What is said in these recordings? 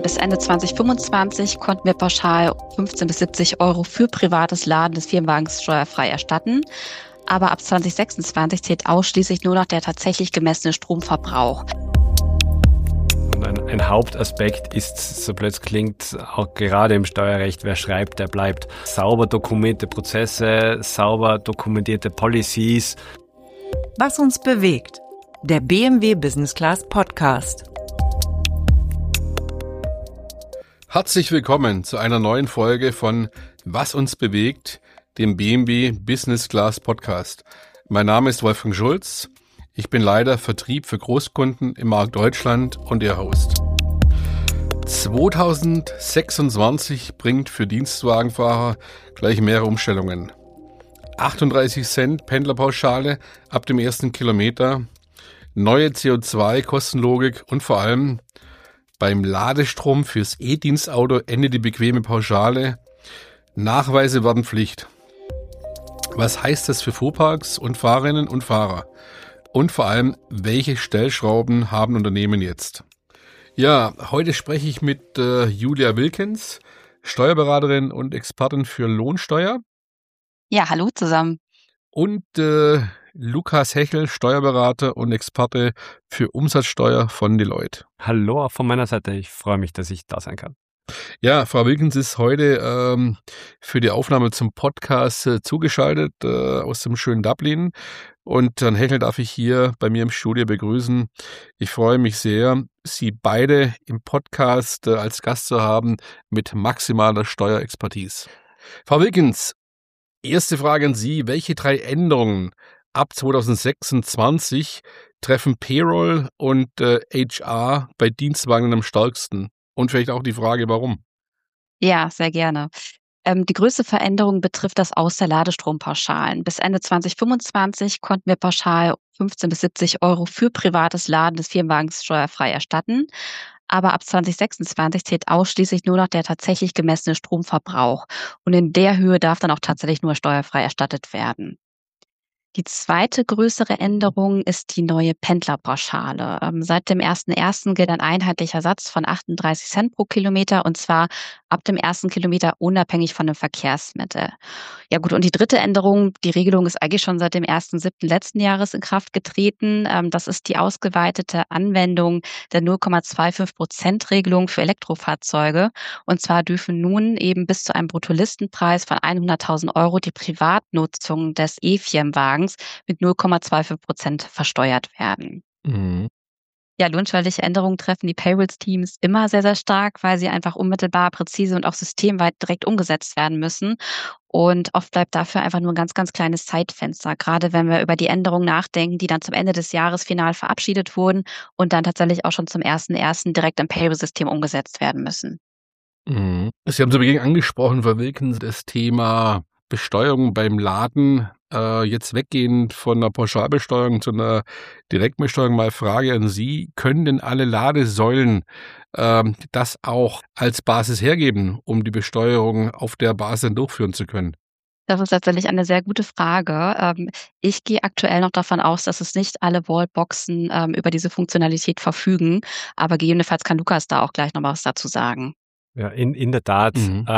Bis Ende 2025 konnten wir pauschal 15 bis 70 Euro für privates Laden des Firmenwagens steuerfrei erstatten. Aber ab 2026 zählt ausschließlich nur noch der tatsächlich gemessene Stromverbrauch. Und ein Hauptaspekt ist, so blöd es klingt, auch gerade im Steuerrecht, wer schreibt, der bleibt. Sauber dokumentierte Prozesse, sauber dokumentierte Policies. Was uns bewegt. Der BMW Business Class Podcast. Herzlich willkommen zu einer neuen Folge von Was uns bewegt, dem BMW Business Class Podcast. Mein Name ist Wolfgang Schulz. Ich bin Leiter Vertrieb für Großkunden im Markt Deutschland und Ihr Host. 2026 bringt für Dienstwagenfahrer gleich mehrere Umstellungen. 38 Cent Pendlerpauschale ab dem ersten Kilometer, neue CO2-Kostenlogik und vor allem beim Ladestrom fürs E-Dienstauto endet die bequeme Pauschale. Nachweise werden Pflicht. Was heißt das für Fuhrparks und Fahrerinnen und Fahrer? Und vor allem, welche Stellschrauben haben Unternehmen jetzt? Ja, heute spreche ich mit Julia Wilkens, Steuerberaterin und Expertin für Lohnsteuer. Ja, hallo zusammen. Und Lukas Hechel, Steuerberater und Experte für Umsatzsteuer von Deloitte. Hallo auch von meiner Seite, ich freue mich, dass ich da sein kann. Ja, Frau Wilkens ist heute für die Aufnahme zum Podcast zugeschaltet aus dem schönen Dublin. Und Herrn Hechel darf ich hier bei mir im Studio begrüßen. Ich freue mich sehr, Sie beide im Podcast als Gast zu haben mit maximaler Steuerexpertise. Frau Wilkens, erste Frage an Sie. Welche 3 Änderungen ab 2026 treffen Payroll und HR bei Dienstwagen am stärksten? Und vielleicht auch die Frage, warum? Ja, sehr gerne. Die größte Veränderung betrifft das Aus der Ladestrompauschalen. Bis Ende 2025 konnten wir pauschal 15 bis 70 Euro für privates Laden des Firmenwagens steuerfrei erstatten. Aber ab 2026 zählt ausschließlich nur noch der tatsächlich gemessene Stromverbrauch. Und in der Höhe darf dann auch tatsächlich nur steuerfrei erstattet werden. Die zweite größere Änderung ist die neue Pendlerpauschale. Seit dem 1.1. gilt ein einheitlicher Satz von 38 Cent pro Kilometer und zwar ab dem ersten Kilometer unabhängig von dem Verkehrsmittel. Ja gut, und die dritte Änderung, die Regelung ist eigentlich schon seit dem 1.7. letzten Jahres in Kraft getreten. Das ist die ausgeweitete Anwendung der 0,25%-Regelung für Elektrofahrzeuge. Und zwar dürfen nun eben bis zu einem Bruttolistenpreis von 100.000 Euro die Privatnutzung des E-Firmenwagens mit 0,25% versteuert werden. Mhm. Ja, lohnsteuerliche Änderungen treffen die Payrolls-Teams immer sehr, sehr stark, weil sie einfach unmittelbar, präzise und auch systemweit direkt umgesetzt werden müssen. Und oft bleibt dafür einfach nur ein ganz, ganz kleines Zeitfenster, gerade wenn wir über die Änderungen nachdenken, die dann zum Ende des Jahres final verabschiedet wurden und dann tatsächlich auch schon zum 1.1. direkt im Payroll-System umgesetzt werden müssen. Mhm. Sie haben zu Beginn angesprochen, Frau Wilkens, das Thema Besteuerung beim Laden. Jetzt weggehend von einer Pauschalbesteuerung zu einer Direktbesteuerung, mal Frage an Sie. Können denn alle Ladesäulen das auch als Basis hergeben, um die Besteuerung auf der Basis dann durchführen zu können? Das ist tatsächlich eine sehr gute Frage. Ich gehe aktuell noch davon aus, dass es nicht alle Wallboxen über diese Funktionalität verfügen, aber gegebenenfalls kann Lukas da auch gleich noch was dazu sagen. Ja, in der Tat.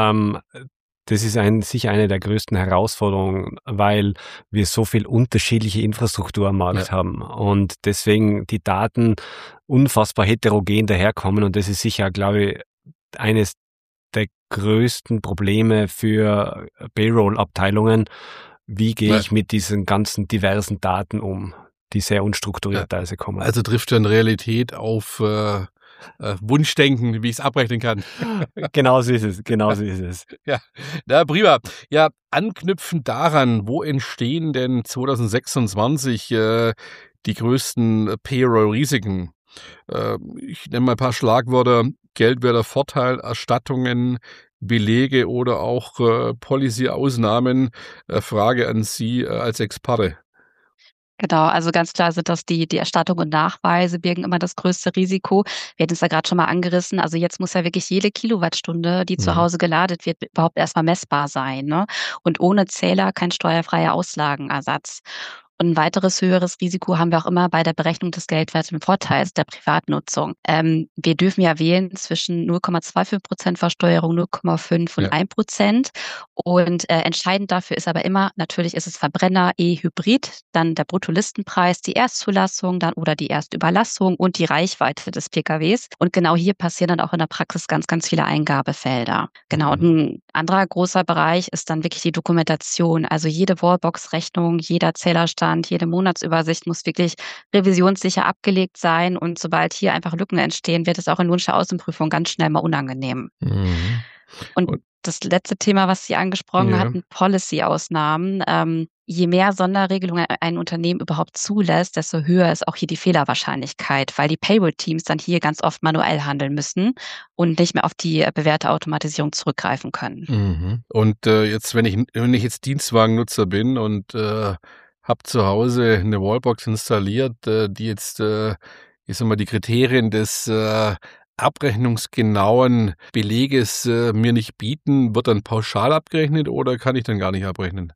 Das ist sicher eine der größten Herausforderungen, weil wir so viel unterschiedliche Infrastruktur am Markt haben und deswegen die Daten unfassbar heterogen daherkommen und das ist sicher, glaube ich, eines der größten Probleme für Payroll-Abteilungen. Wie gehe ich mit diesen ganzen diversen Daten um, die sehr unstrukturierterweise kommen? Also trifft dann Realität auf Wunschdenken, wie ich es abrechnen kann. Genau so ist es. Ja, na, prima. Ja, anknüpfend daran, wo entstehen denn 2026 die größten Payroll-Risiken? Ich nenne mal ein paar Schlagwörter: Geldwerter Vorteil, Erstattungen, Belege oder auch Policy-Ausnahmen. Frage an Sie als Experte. Genau, also ganz klar sind das die Erstattung und Nachweise birgen immer das größte Risiko. Wir hatten es ja gerade schon mal angerissen. Also jetzt muss ja wirklich jede Kilowattstunde, die zu Hause geladet wird, überhaupt erstmal messbar sein, ne? Und ohne Zähler kein steuerfreier Auslagenersatz. Und ein weiteres höheres Risiko haben wir auch immer bei der Berechnung des geldwerten Vorteils der Privatnutzung. Wir dürfen ja wählen zwischen 0,25% Versteuerung, 0,5 und 1%. Und entscheidend dafür ist aber immer, natürlich ist es Verbrenner, E-Hybrid, dann der Bruttolistenpreis, die Erstzulassung dann oder die Erstüberlassung und die Reichweite des PKWs. Und genau hier passieren dann auch in der Praxis ganz, ganz viele Eingabefelder. Genau. Und ein anderer großer Bereich ist dann wirklich die Dokumentation. Also jede Wallbox-Rechnung, jeder Zählerstand, jede Monatsübersicht muss wirklich revisionssicher abgelegt sein. Und sobald hier einfach Lücken entstehen, wird es auch in logischer Außenprüfung ganz schnell mal unangenehm. Und das letzte Thema, was Sie angesprochen hatten, Policy-Ausnahmen. Je mehr Sonderregelungen ein Unternehmen überhaupt zulässt, desto höher ist auch hier die Fehlerwahrscheinlichkeit, weil die Payroll-Teams dann hier ganz oft manuell handeln müssen und nicht mehr auf die bewährte Automatisierung zurückgreifen können. Und jetzt, wenn ich jetzt Dienstwagennutzer bin und habe zu Hause eine Wallbox installiert, die jetzt, ich sag mal, die Kriterien des abrechnungsgenauen Beleges mir nicht bieten, wird dann pauschal abgerechnet oder kann ich dann gar nicht abrechnen?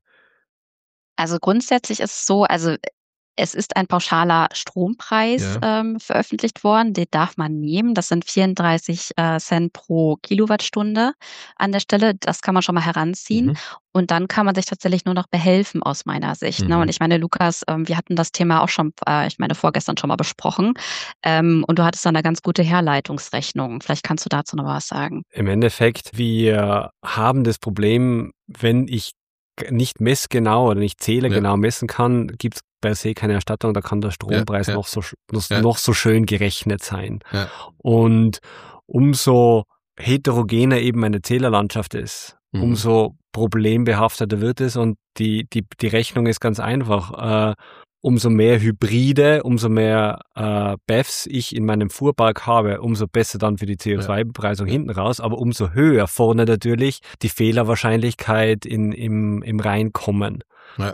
Also grundsätzlich ist es so, also es ist ein pauschaler Strompreis veröffentlicht worden, den darf man nehmen. Das sind 34 Cent pro Kilowattstunde an der Stelle. Das kann man schon mal heranziehen. Und dann kann man sich tatsächlich nur noch behelfen aus meiner Sicht. Ne? Und ich meine, Lukas, wir hatten das Thema auch schon, vorgestern schon mal besprochen. Und du hattest dann eine ganz gute Herleitungsrechnung. Vielleicht kannst du dazu noch was sagen. Im Endeffekt, wir haben das Problem, wenn ich nicht messgenau oder nicht zählergenau messen kann, gibt es per se keine Erstattung, da kann der Strompreis noch so schön gerechnet sein. Und umso heterogener eben meine Zählerlandschaft ist, umso problembehafteter wird es und die Rechnung ist ganz einfach. Umso mehr Hybride, umso mehr BEVs ich in meinem Fuhrpark habe, umso besser dann für die CO2-Bepreisung hinten raus, aber umso höher vorne natürlich die Fehlerwahrscheinlichkeit im Reinkommen.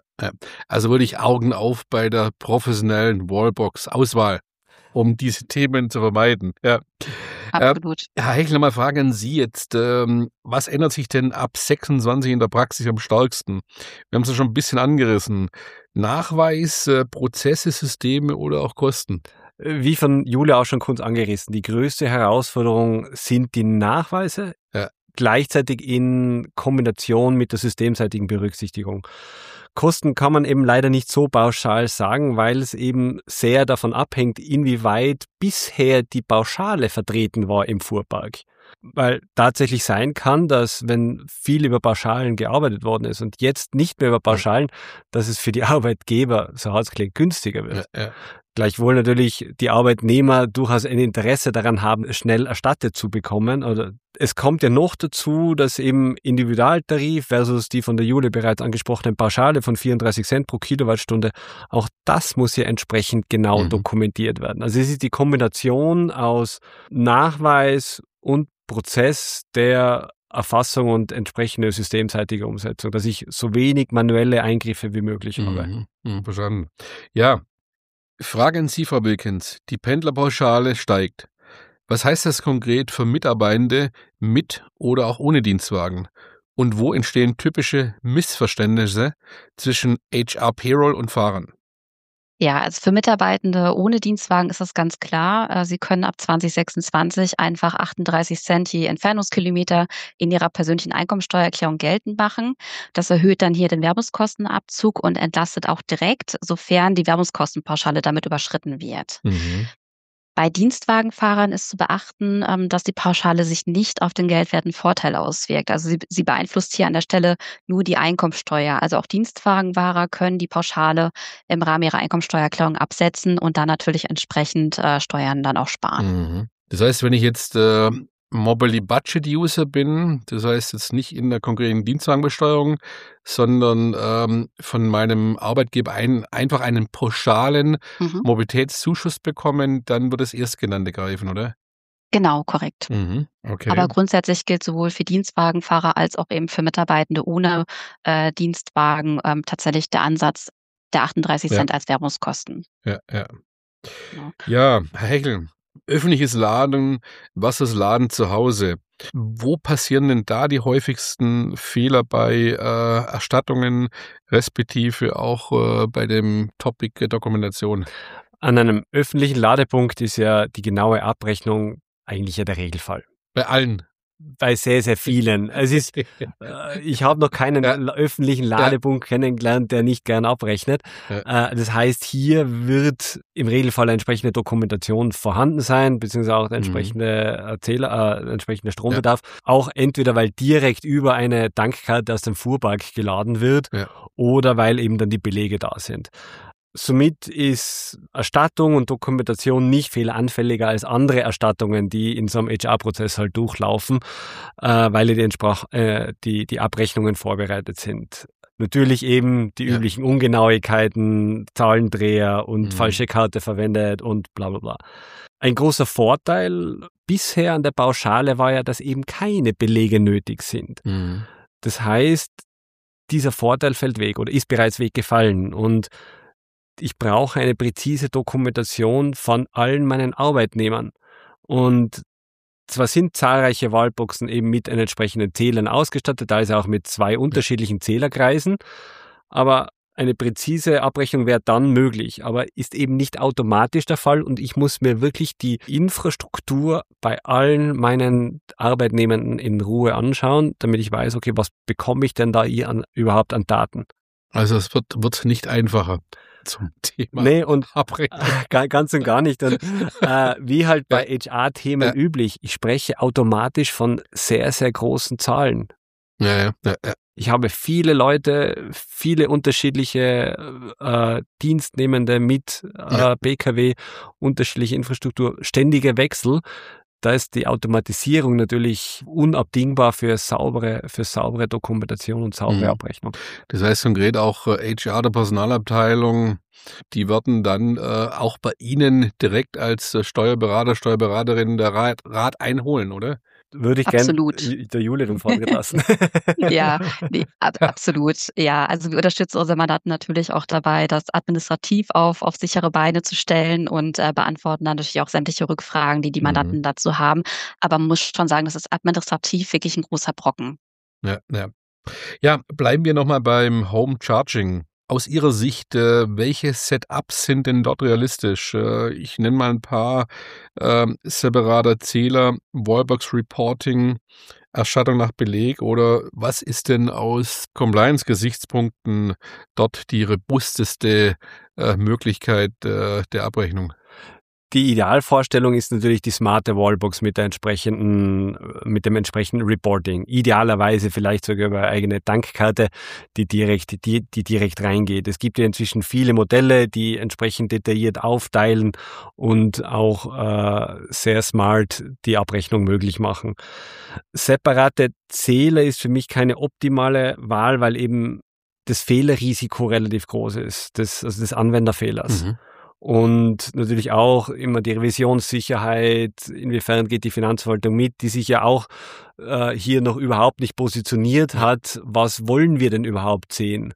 Also würde ich Augen auf bei der professionellen Wallbox-Auswahl, um diese Themen zu vermeiden. Ja. Absolut. Herr Hechel, mal fragen an Sie jetzt, was ändert sich denn ab 26 in der Praxis am stärksten? Wir haben es ja schon ein bisschen angerissen. Nachweis, Prozesse, Systeme oder auch Kosten? Wie von Julia auch schon kurz angerissen, die größte Herausforderung sind die Nachweise, gleichzeitig in Kombination mit der systemseitigen Berücksichtigung. Kosten kann man eben leider nicht so pauschal sagen, weil es eben sehr davon abhängt, inwieweit bisher die Pauschale vertreten war im Fuhrpark. Weil tatsächlich sein kann, dass wenn viel über Pauschalen gearbeitet worden ist und jetzt nicht mehr über Pauschalen, dass es für die Arbeitgeber, so hart es klingt, günstiger wird. Gleichwohl natürlich die Arbeitnehmer durchaus ein Interesse daran haben, schnell erstattet zu bekommen. Oder es kommt ja noch dazu, dass eben Individualtarif versus die von der Julia bereits angesprochene Pauschale von 34 Cent pro Kilowattstunde, auch das muss ja entsprechend genau dokumentiert werden. Also es ist die Kombination aus Nachweis und Prozess der Erfassung und entsprechende systemseitige Umsetzung, dass ich so wenig manuelle Eingriffe wie möglich habe. Verstanden. Ja. Frage an Sie, Frau Wilkens. Die Pendlerpauschale steigt. Was heißt das konkret für Mitarbeitende mit oder auch ohne Dienstwagen? Und wo entstehen typische Missverständnisse zwischen HR-Payroll und Fahrern? Ja, also für Mitarbeitende ohne Dienstwagen ist das ganz klar. Sie können ab 2026 einfach 38 Cent je Entfernungskilometer in ihrer persönlichen Einkommensteuererklärung geltend machen. Das erhöht dann hier den Werbungskostenabzug und entlastet auch direkt, sofern die Werbungskostenpauschale damit überschritten wird. Bei Dienstwagenfahrern ist zu beachten, dass die Pauschale sich nicht auf den geldwerten Vorteil auswirkt. Also sie beeinflusst hier an der Stelle nur die Einkommensteuer. Also auch Dienstwagenfahrer können die Pauschale im Rahmen ihrer Einkommensteuererklärung absetzen und dann natürlich entsprechend Steuern dann auch sparen. Das heißt, wenn ich jetzt Mobility Budget User bin, das heißt jetzt nicht in der konkreten Dienstwagenbesteuerung, sondern von meinem Arbeitgeber einfach einen pauschalen Mobilitätszuschuss bekommen, dann wird das Erstgenannte greifen, oder? Genau, korrekt. Okay. Aber grundsätzlich gilt sowohl für Dienstwagenfahrer als auch eben für Mitarbeitende ohne Dienstwagen tatsächlich der Ansatz der 38 Cent als Werbungskosten. Ja. Genau. Ja, Herr Hechel, öffentliches Laden versus Laden zu Hause. Wo passieren denn da die häufigsten Fehler bei Erstattungen, respektive auch bei dem Topic Dokumentation? An einem öffentlichen Ladepunkt ist ja die genaue Abrechnung eigentlich ja der Regelfall. Bei allen? Bei sehr, sehr vielen. Es ist, ich habe noch keinen öffentlichen Ladepunkt kennengelernt, der nicht gern abrechnet. Das heißt, hier wird im Regelfall eine entsprechende Dokumentation vorhanden sein, beziehungsweise auch der entsprechende entsprechender Strombedarf. Auch entweder, weil direkt über eine Tankkarte aus dem Fuhrpark geladen wird oder weil eben dann die Belege da sind. Somit ist Erstattung und Dokumentation nicht fehleranfälliger als andere Erstattungen, die in so einem HR-Prozess halt durchlaufen, weil die Abrechnungen vorbereitet sind. Natürlich eben die üblichen Ungenauigkeiten, Zahlendreher und falsche Karte verwendet und bla bla bla. Ein großer Vorteil bisher an der Pauschale war ja, dass eben keine Belege nötig sind. Das heißt, dieser Vorteil fällt weg oder ist bereits weggefallen und ich brauche eine präzise Dokumentation von allen meinen Arbeitnehmern. Und zwar sind zahlreiche Wallboxen eben mit einen entsprechenden Zählern ausgestattet, also auch mit 2 unterschiedlichen Zählerkreisen, aber eine präzise Abrechnung wäre dann möglich, aber ist eben nicht automatisch der Fall und ich muss mir wirklich die Infrastruktur bei allen meinen Arbeitnehmern in Ruhe anschauen, damit ich weiß, okay, was bekomme ich denn da überhaupt an Daten? Also es wird nicht einfacher zum Thema Abrechnung. Ganz und gar nicht. Und wie halt bei HR-Themen üblich, ich spreche automatisch von sehr, sehr großen Zahlen. Ich habe viele Leute, viele unterschiedliche Dienstnehmende mit BKW, unterschiedliche Infrastruktur, ständige Wechsel. Da ist die Automatisierung natürlich unabdingbar für saubere Dokumentation und saubere Abrechnung. Das heißt konkret auch HR der Personalabteilung, die werden dann auch bei Ihnen direkt als Steuerberater, Steuerberaterin der Rat einholen, oder? Würde ich gerne der Julia den Vortritt lassen. Absolut. Ja, also wir unterstützen unsere Mandanten natürlich auch dabei, das administrativ auf sichere Beine zu stellen und beantworten dann natürlich auch sämtliche Rückfragen, die Mandanten dazu haben. Aber man muss schon sagen, das ist administrativ wirklich ein großer Brocken. Ja, bleiben wir nochmal beim Home Charging. Aus Ihrer Sicht, welche Setups sind denn dort realistisch? Ich nenne mal ein paar: separater Zähler, Wallbox Reporting, Erstattung nach Beleg, oder was ist denn aus Compliance-Gesichtspunkten dort die robusteste Möglichkeit der Abrechnung? Die Idealvorstellung ist natürlich die smarte Wallbox mit dem entsprechenden Reporting. Idealerweise vielleicht sogar über eine eigene Tankkarte, die direkt reingeht. Es gibt ja inzwischen viele Modelle, die entsprechend detailliert aufteilen und auch sehr smart die Abrechnung möglich machen. Separate Zähler ist für mich keine optimale Wahl, weil eben das Fehlerrisiko relativ groß ist, des Anwenderfehlers. Und natürlich auch immer die Revisionssicherheit, inwiefern geht die Finanzverwaltung mit, die sich ja auch hier noch überhaupt nicht positioniert hat. Was wollen wir denn überhaupt sehen?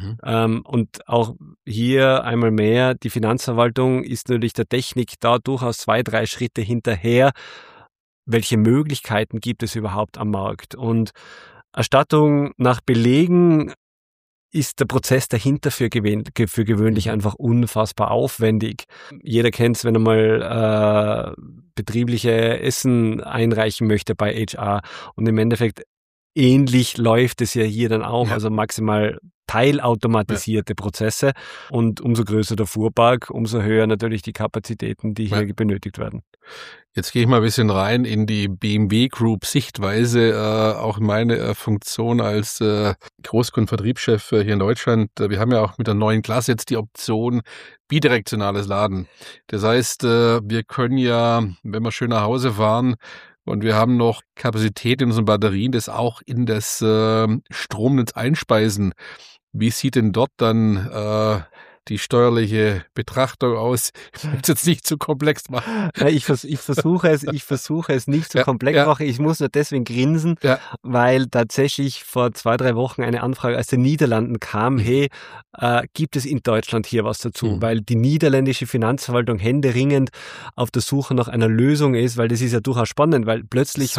Und auch hier einmal mehr, die Finanzverwaltung ist natürlich der Technik da durchaus 2, 3 Schritte hinterher. Welche Möglichkeiten gibt es überhaupt am Markt? Und Erstattung nach Belegen ist der Prozess dahinter für gewöhnlich einfach unfassbar aufwendig. Jeder kennt es, wenn er mal betriebliche Essen einreichen möchte bei HR. Und im Endeffekt ähnlich läuft es ja hier dann auch, also maximal teilautomatisierte Prozesse. Und umso größer der Fuhrpark, umso höher natürlich die Kapazitäten, die hier benötigt werden. Jetzt gehe ich mal ein bisschen rein in die BMW Group Sichtweise, auch meine Funktion als Großkundenvertriebschef hier in Deutschland. Wir haben ja auch mit der neuen Klasse jetzt die Option bidirektionales Laden. Das heißt, wir können ja, wenn wir schön nach Hause fahren und wir haben noch Kapazität in unseren Batterien, das auch in das Stromnetz einspeisen. Wie sieht denn dort dann die steuerliche Betrachtung aus? Ich will es jetzt nicht zu komplex machen. Ich versuche es nicht zu komplex machen. Ich muss nur deswegen grinsen, weil tatsächlich vor 2-3 Wochen eine Anfrage aus den Niederlanden kam, hey, gibt es in Deutschland hier was dazu? Weil die niederländische Finanzverwaltung händeringend auf der Suche nach einer Lösung ist, weil das ist ja durchaus spannend, weil plötzlich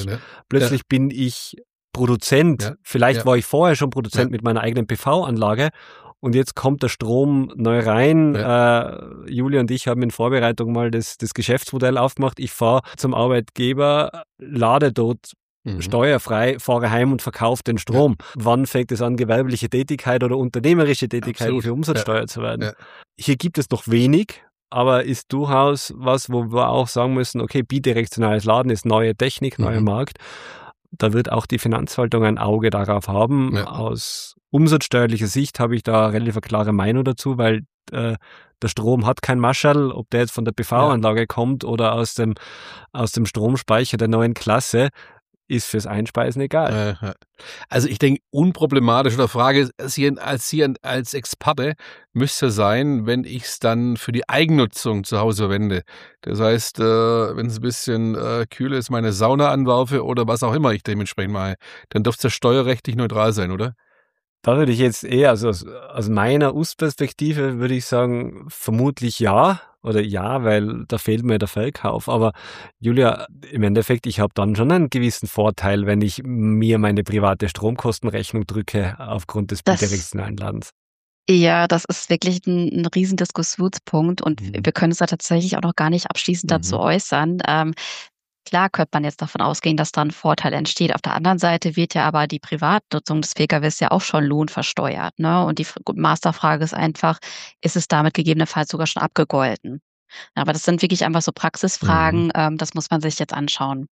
bin ich Produzent. Vielleicht war ich vorher schon Produzent mit meiner eigenen PV-Anlage und jetzt kommt der Strom neu rein. Julia und ich haben in Vorbereitung mal das Geschäftsmodell aufgemacht. Ich fahre zum Arbeitgeber, lade dort steuerfrei, fahre heim und verkaufe den Strom. Wann fängt es an, gewerbliche Tätigkeit oder unternehmerische Tätigkeit für Umsatzsteuer zu werden? Hier gibt es noch wenig, aber ist durchaus was, wo wir auch sagen müssen, okay, bidirektionales Laden ist neue Technik, neuer Markt. Da wird auch die Finanzverwaltung ein Auge darauf haben. Aus umsatzsteuerlicher Sicht habe ich da relativ klare Meinung dazu, weil der Strom hat kein Mascherl, ob der jetzt von der PV-Anlage kommt oder aus dem Stromspeicher der neuen Klasse, ist fürs Einspeisen egal. Also ich denke, unproblematisch oder Frage Sie als Experte müsste sein, wenn ich es dann für die Eigennutzung zu Hause verwende. Das heißt, wenn es ein bisschen kühl ist, meine Sauna anwerfe oder was auch immer ich dementsprechend mache, dann dürfte es steuerrechtlich neutral sein, oder? Da würde ich jetzt eher, also aus meiner US-Perspektive würde ich sagen, vermutlich ja. Oder ja, weil da fehlt mir der Verkauf. Aber Julia, im Endeffekt, ich habe dann schon einen gewissen Vorteil, wenn ich mir meine private Stromkostenrechnung drücke aufgrund des bidirektionalen Ladens. Ja, das ist wirklich ein riesen Diskussionspunkt und wir können uns da tatsächlich auch noch gar nicht abschließend dazu äußern. Klar könnte man jetzt davon ausgehen, dass da ein Vorteil entsteht. Auf der anderen Seite wird ja aber die Privatnutzung des PKWs ja auch schon lohnversteuert, ne? Und die Masterfrage ist einfach, ist es damit gegebenenfalls sogar schon abgegolten? Aber das sind wirklich einfach so Praxisfragen, das muss man sich jetzt anschauen.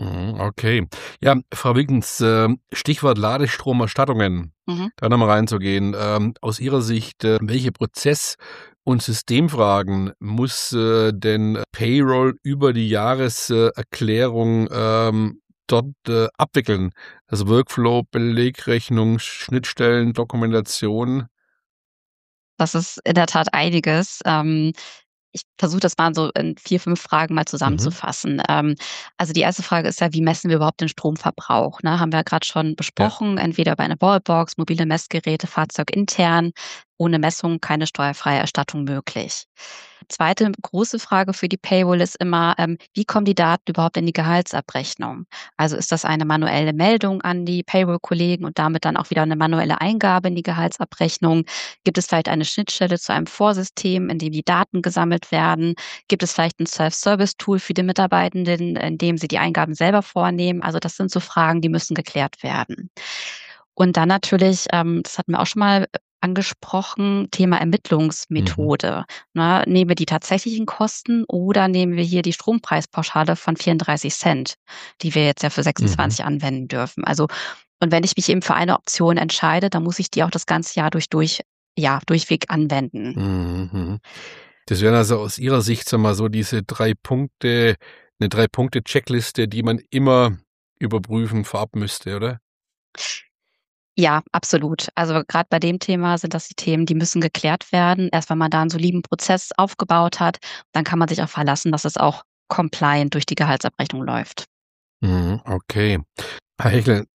Okay. Ja, Frau Wiggins, Stichwort Ladestromerstattungen, da nochmal reinzugehen. Aus Ihrer Sicht, welche Prozess- und Systemfragen muss denn Payroll über die Jahreserklärung dort abwickeln? Also Workflow, Belegrechnung, Schnittstellen, Dokumentation? Das ist in der Tat einiges. Ich versuche das mal so in 4, 5 Fragen mal zusammenzufassen. Also die erste Frage ist ja, wie messen wir überhaupt den Stromverbrauch, ne? Haben wir ja grad schon besprochen, entweder über eine Wallbox, mobile Messgeräte, fahrzeugintern. Ohne Messung keine steuerfreie Erstattung möglich. Zweite große Frage für die Payroll ist immer, wie kommen die Daten überhaupt in die Gehaltsabrechnung? Also ist das eine manuelle Meldung an die Payroll-Kollegen und damit dann auch wieder eine manuelle Eingabe in die Gehaltsabrechnung? Gibt es vielleicht eine Schnittstelle zu einem Vorsystem, in dem die Daten gesammelt werden? Gibt es vielleicht ein Self-Service-Tool für die Mitarbeitenden, in dem sie die Eingaben selber vornehmen? Also das sind so Fragen, die müssen geklärt werden. Und dann natürlich, das hatten wir auch schon mal angesprochen, Thema Ermittlungsmethode. Ne, nehmen wir die tatsächlichen Kosten oder nehmen wir hier die Strompreispauschale von 34 Cent, die wir jetzt ja für 26 anwenden dürfen? Also, und wenn ich mich eben für eine Option entscheide, dann muss ich die auch das ganze Jahr durchweg anwenden. Das wären also aus Ihrer Sicht, sagen wir mal so, diese 3 Punkte, eine 3-Punkte-Checkliste, die man immer überprüfen vorab müsste, oder? Ja, absolut. Also gerade bei dem Thema sind das die Themen, die müssen geklärt werden. Erst wenn man da einen soliden Prozess aufgebaut hat, dann kann man sich auch verlassen, dass es auch compliant durch die Gehaltsabrechnung läuft. Okay. Herr Heckel,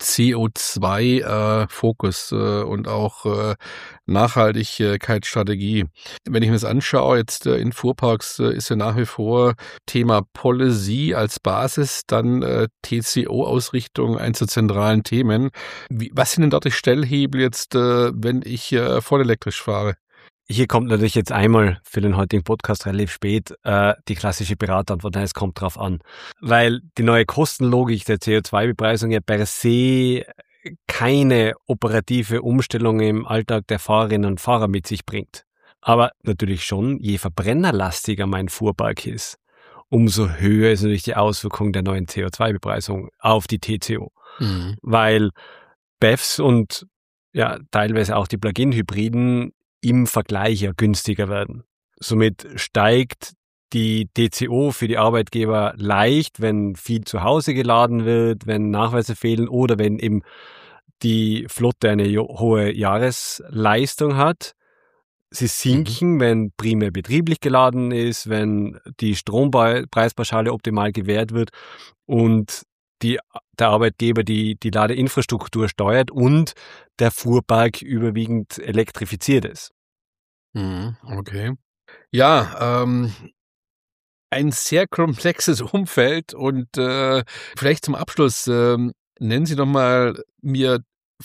CO2-Fokus und auch Nachhaltigkeitsstrategie. Wenn ich mir das anschaue, jetzt in Fuhrparks ist ja nach wie vor Thema Policy als Basis, dann TCO-Ausrichtung eins der zentralen Themen. Was sind denn dort die Stellhebel jetzt, wenn ich vollelektrisch fahre? Hier kommt natürlich jetzt einmal für den heutigen Podcast relativ spät die klassische Beraterantwort, es kommt drauf an. Weil die neue Kostenlogik der CO2-Bepreisung ja per se keine operative Umstellung im Alltag der Fahrerinnen und Fahrer mit sich bringt. Aber natürlich schon, je verbrennerlastiger mein Fuhrpark ist, umso höher ist natürlich die Auswirkung der neuen CO2-Bepreisung auf die TCO. Weil BEVs und ja teilweise auch die Plug-in-Hybriden im Vergleich ja günstiger werden. Somit steigt die TCO für die Arbeitgeber leicht, wenn viel zu Hause geladen wird, wenn Nachweise fehlen oder wenn eben die Flotte eine hohe Jahresleistung hat. Sie sinken, wenn primär betrieblich geladen ist, wenn die Strompreispauschale optimal gewährt wird und der Arbeitgeber die Ladeinfrastruktur steuert und der Fuhrpark überwiegend elektrifiziert ist. Okay. Ja, ein sehr komplexes Umfeld und vielleicht zum Abschluss nennen Sie doch mal mir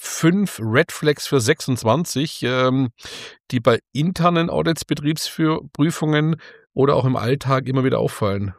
5 Red Flags für 26, die bei internen Audits, Betriebsprüfungen oder auch im Alltag immer wieder auffallen.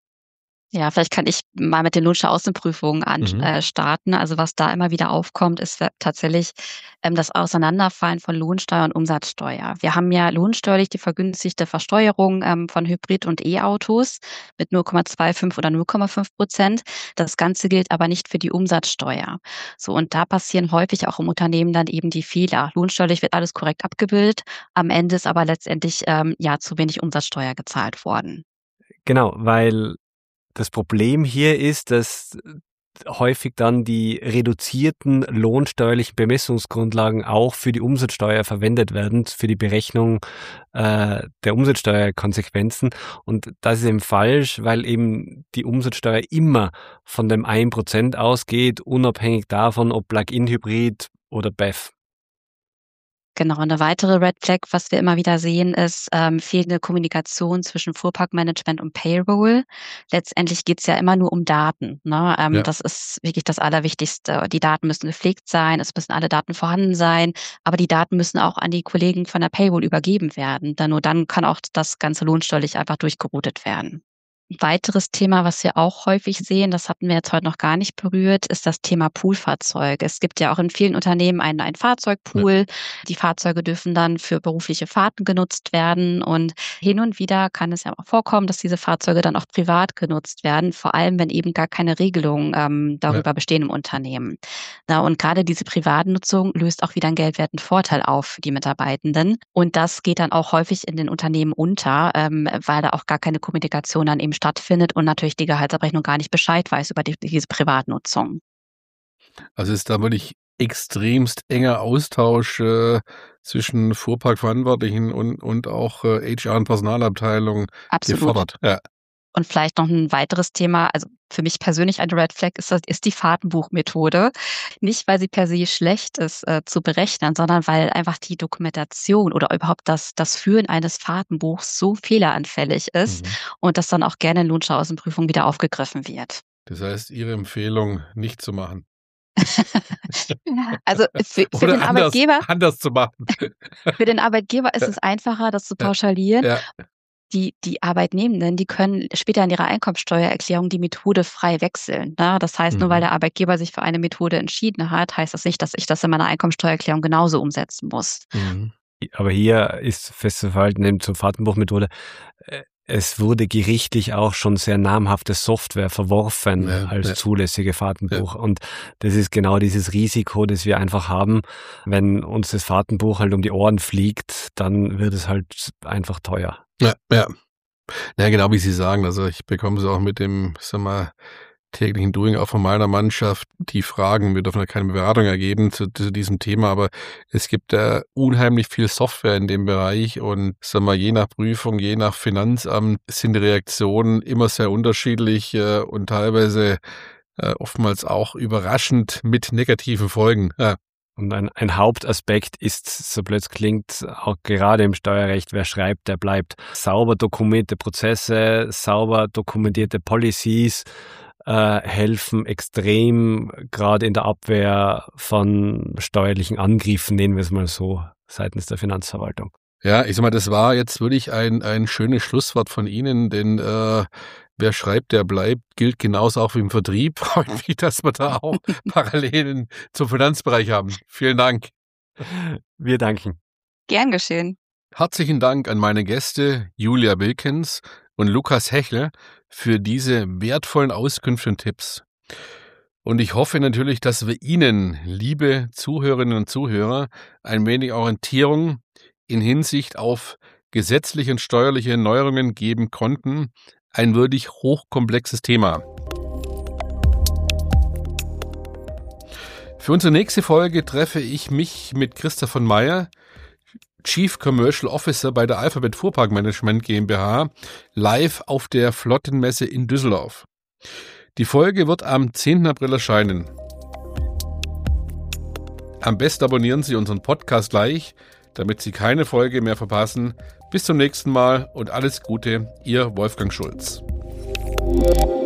Ja, vielleicht kann ich mal mit den Lohnsteueraußenprüfungen starten. Also was da immer wieder aufkommt, ist tatsächlich das Auseinanderfallen von Lohnsteuer und Umsatzsteuer. Wir haben ja lohnsteuerlich die vergünstigte Versteuerung von Hybrid- und E-Autos mit 0,25 oder 0,5%. Das Ganze gilt aber nicht für die Umsatzsteuer. So, und da passieren häufig auch im Unternehmen dann eben die Fehler. Lohnsteuerlich wird alles korrekt abgebildet, am Ende ist aber letztendlich zu wenig Umsatzsteuer gezahlt worden. Genau, weil das Problem hier ist, dass häufig dann die reduzierten lohnsteuerlichen Bemessungsgrundlagen auch für die Umsatzsteuer verwendet werden, für die Berechnung der Umsatzsteuerkonsequenzen. Und das ist eben falsch, weil eben die Umsatzsteuer immer von dem 1% ausgeht, unabhängig davon, ob Plug-in-Hybrid oder BEV. Genau, eine weitere Red Flag, was wir immer wieder sehen, ist fehlende Kommunikation zwischen Fuhrparkmanagement und Payroll. Letztendlich geht's ja immer nur um Daten, ne? Ja. Das ist wirklich das Allerwichtigste. Die Daten müssen gepflegt sein, es müssen alle Daten vorhanden sein, aber die Daten müssen auch an die Kollegen von der Payroll übergeben werden. Nur dann kann auch das Ganze lohnsteuerlich einfach durchgeroutet werden. Ein weiteres Thema, was wir auch häufig sehen, das hatten wir jetzt heute noch gar nicht berührt, ist das Thema Poolfahrzeuge. Es gibt ja auch in vielen Unternehmen einen Fahrzeugpool. Die Fahrzeuge dürfen dann für berufliche Fahrten genutzt werden. Und hin und wieder kann es ja auch vorkommen, dass diese Fahrzeuge dann auch privat genutzt werden, vor allem wenn eben gar keine Regelungen darüber bestehen im Unternehmen. Und gerade diese Privatnutzung löst auch wieder einen geldwerten Vorteil auf für die Mitarbeitenden. Und das geht dann auch häufig in den Unternehmen unter, weil da auch gar keine Kommunikation dann eben stattfindet und natürlich die Gehaltsabrechnung gar nicht Bescheid weiß über diese Privatnutzung. Also ist da wirklich extremst enger Austausch zwischen Fuhrparkverantwortlichen und auch HR und Personalabteilung Absolut. gefordert. Ja. Und vielleicht noch ein weiteres Thema, also für mich persönlich eine Red Flag ist die Fahrtenbuchmethode. Nicht, weil sie per se schlecht ist zu berechnen, sondern weil einfach die Dokumentation oder überhaupt das Führen eines Fahrtenbuchs so fehleranfällig ist und das dann auch gerne in Lohnsteueraußenprüfungen wieder aufgegriffen wird. Das heißt, Ihre Empfehlung nicht zu machen. Also für den Arbeitgeber anders zu machen. Für den Arbeitgeber ist es einfacher, das zu pauschalieren. Ja. Die Arbeitnehmenden, die können später in ihrer Einkommensteuererklärung die Methode frei wechseln, ne? Das heißt, nur weil der Arbeitgeber sich für eine Methode entschieden hat, heißt das nicht, dass ich das in meiner Einkommensteuererklärung genauso umsetzen muss. Aber hier ist festzuhalten, eben zur Fahrtenbuchmethode, es wurde gerichtlich auch schon sehr namhafte Software verworfen als zulässige Fahrtenbuch. Ja. Und das ist genau dieses Risiko, das wir einfach haben. Wenn uns das Fahrtenbuch halt um die Ohren fliegt, dann wird es halt einfach teuer. Ja, genau wie Sie sagen. Also ich bekomme es auch mit dem, täglichen Doing auch von meiner Mannschaft. Die Fragen, wir dürfen ja keine Beratung ergeben zu diesem Thema, aber es gibt da unheimlich viel Software in dem Bereich und je nach Prüfung, je nach Finanzamt sind die Reaktionen immer sehr unterschiedlich und teilweise oftmals auch überraschend mit negativen Folgen. Ja. Und ein Hauptaspekt ist, so blöd es klingt, auch gerade im Steuerrecht, wer schreibt, der bleibt. Sauber dokumentierte Prozesse, sauber dokumentierte Policies helfen extrem, gerade in der Abwehr von steuerlichen Angriffen, nennen wir es mal so, seitens der Finanzverwaltung. Ja, ich sag mal, das war jetzt wirklich ein schönes Schlusswort von Ihnen, denn wer schreibt, der bleibt, gilt genauso auch wie im Vertrieb. Freut mich, dass wir da auch Parallelen zum Finanzbereich haben. Vielen Dank. Wir danken. Gern geschehen. Herzlichen Dank an meine Gäste Julia Wilkens und Lukas Hechel für diese wertvollen Auskünfte und Tipps. Und ich hoffe natürlich, dass wir Ihnen, liebe Zuhörerinnen und Zuhörer, ein wenig Orientierung in Hinsicht auf gesetzliche und steuerliche Neuerungen geben konnten. Ein wirklich hochkomplexes Thema. Für unsere nächste Folge treffe ich mich mit Christa von Meyer. Chief Commercial Officer bei der Alphabet Fuhrparkmanagement GmbH, live auf der Flottenmesse in Düsseldorf. Die Folge wird am 10. April erscheinen. Am besten abonnieren Sie unseren Podcast gleich, damit Sie keine Folge mehr verpassen. Bis zum nächsten Mal und alles Gute, Ihr Wolfgang Schulz.